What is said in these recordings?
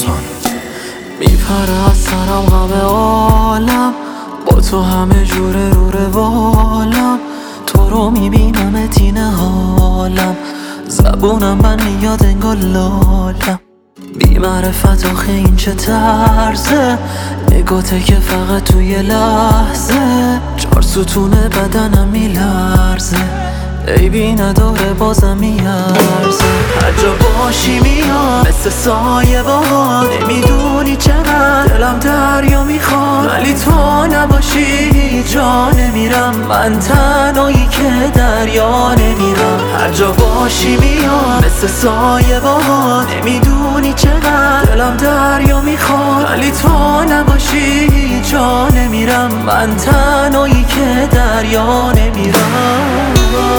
داستان. میپره از سرم غم عالم، با تو همه جوره رو روالم. تو رو میبینم تینه حالم، زبونم من میاد انگار لالم. بی معرفت آخه این چه طرزه، نگاته که فقط توی لحظه 4 ستون بدنم میلرزه. عیبی نداره بازم میارزه، هر جا باشی میاد مثل سایه باهات. نمیدونی چقدر دلم دریا میخواد، ولی تو نباشی جا نمیرم. من تنهایی که دریا نمیرم، هر جا باشی میاد مثل سایه باهات. نمیدونی چقدر دلم دریا میخواد، ولی تو نباشی جا نمیرم. من تنهایی که دریا نمیرم.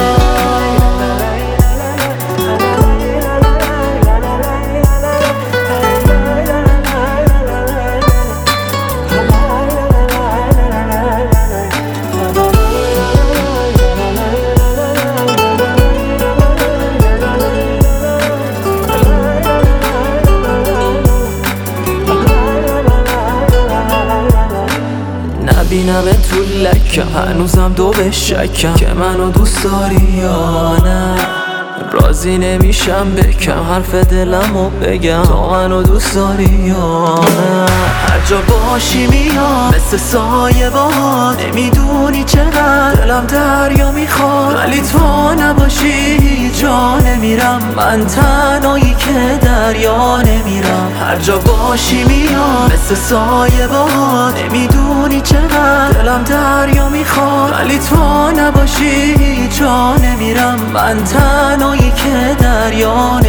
نبینم تو لکم، هنوزم دو به شکم که منو دوست داری یا نه. راضی نمیشم بکم حرف دلمو بگم، تو منو دوست داری یا نه. هر جا باشی میاد مثل سایه باهات. نمیدونی چقدر دلم دریا میخواد، ولی تو نباشی جا نمیرم. من تنهایی که دریا نمیرم، هر جا باشی میاد مثل سایه باهات. نمیدونی چقدر دلم دریا میخواد، ولی تو نباشی جا نمیرم. من تنهایی که دریا